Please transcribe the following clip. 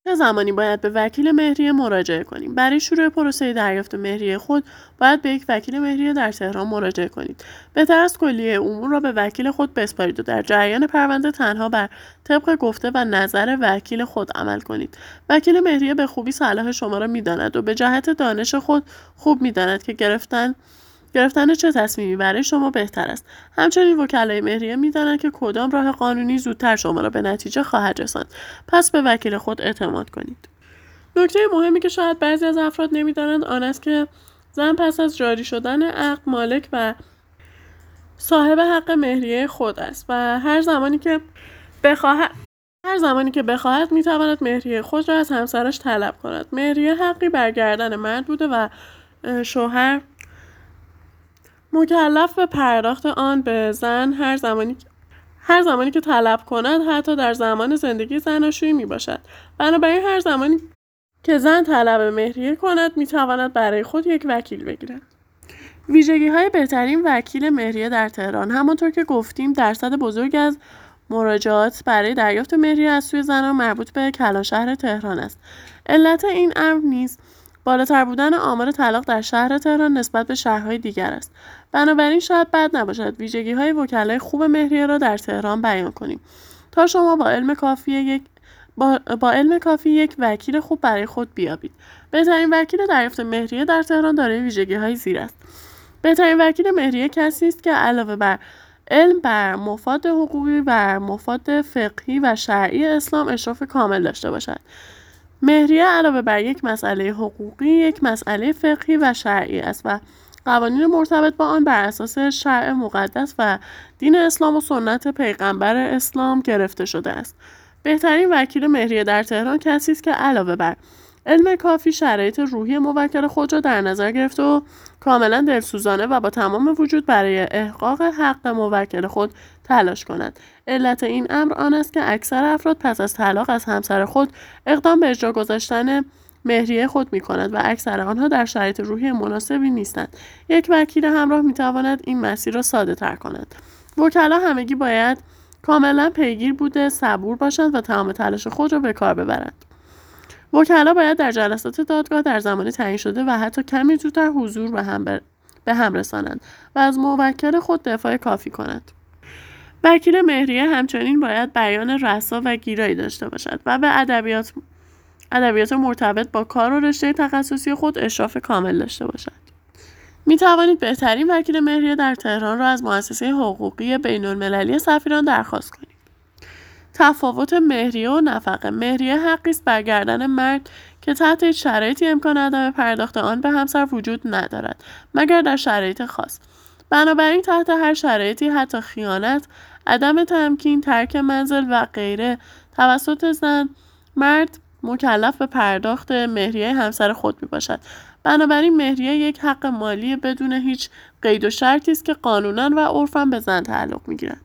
چه زمانی باید به وکیل مهریه مراجعه کنیم؟ برای شروع پروسه دریافت مهریه خود باید به یک وکیل مهریه در تهران مراجعه کنید. بهتر است کلیه امور را به وکیل خود بسپارید و در جریان پرونده تنها بر طبق گفته و نظر وکیل خود عمل کنید. وکیل مهریه به خوبی صلاح شما را می‌داند و به جهت دانش خود خوب می‌داند که گرفتن چه تصمیمی برای شما بهتر است. همچنین وکلای مهریه می‌دانند که کدام راه قانونی زودتر شما را به نتیجه خواهد رساند. پس به وکیل خود اعتماد کنید. نکته مهمی که شاید بعضی از افراد نمی‌دانند آن است که زن پس از جاری شدن عقد مالک و صاحب حق مهریه خود است و هر زمانی که بخواهد می‌تواند مهریه خود را از همسرش طلب کند. مهریه حقی برگردن مرد بوده و شوهر مکلف به پرداخت آن به زن هر زمانی که طلب کند، حتی در زمان زندگی زناشویی می باشد. بنابراین هر زمانی که زن طلب مهریه کند می تواند برای خود یک وکیل بگیرد. ویژگی های بهترین وکیل مهریه در تهران. همانطور که گفتیم درصد بزرگ از مراجعات برای دریافت مهریه از سوی زنان مربوط به کلانشهر تهران است. علت این امر نیز بالاتر بودن آمار طلاق در شهر تهران نسبت به شهرهای دیگر است. بنابراین شاید بد نباشد ویژگی‌های وکلای خوب مهریه را در تهران بیان کنیم تا شما با علم کافی یک وکیل خوب برای خود بیابید. بهترین وکیل دریافت مهریه در تهران دارای ویژگی‌های زیر است. بهترین وکیل مهریه کسی است که علاوه بر علم بر مفاد حقوقی و مفاد فقهی و شرعی اسلام اشراف کامل داشته باشد. مهریه علاوه بر یک مسئله حقوقی، یک مسئله فقهی و شرعی است و قوانین مرتبط با آن بر اساس شرع مقدس و دین اسلام و سنت پیغمبر اسلام گرفته شده است. بهترین وکیل مهریه در تهران کسی است که علاوه بر علم کافی شرایط روحی موکل خود را در نظر گرفته و کاملا دلسوزانه و با تمام وجود برای احقاق حق موکل خود تلاش کند. علت این امر آن است که اکثر افراد پس از طلاق از همسر خود اقدام به اجرا گذاشتن مهریه خود می کند و اکثر آنها در شرایط روحی مناسبی نیستند. یک وکیل همراه می تواند این مسیر را ساده تر کند. وکلا همگی باید کاملا پیگیر بوده صبور باشند و تمام تلاش خود را به کار ببرند. وکلا باید در جلسات دادگاه در زمان تعیین شده و حتی کمی زودتر حضور به هم رسانند و از موکل خود دفاع کافی کنند. وکیل مهریه همچنین باید بیان رسا و گیرایی داشته باشد و به ادبیات مرتبط با کار و رشته تخصصی خود اشراف کامل داشته باشد. می توانید بهترین وکیل مهریه در تهران را از مؤسسه حقوقی بین‌المللی سفیران درخواست کنید. تفاوت مهریه و نفقه. مهریه حقی است برگردن مرد که تحت هیچ شرایطی امکان عدم پرداخت آن به همسر وجود ندارد مگر در شرایط خاص. بنابراین تحت هر شرایطی حتی خیانت، عدم تمکین، ترک منزل و غیره توسط زن، مرد مکلف به پرداخت مهریه همسر خود می باشد. بنابراین مهریه یک حق مالی بدون هیچ قید و شرطی است که قانونا و عرفاً به زن تعلق می گیرد.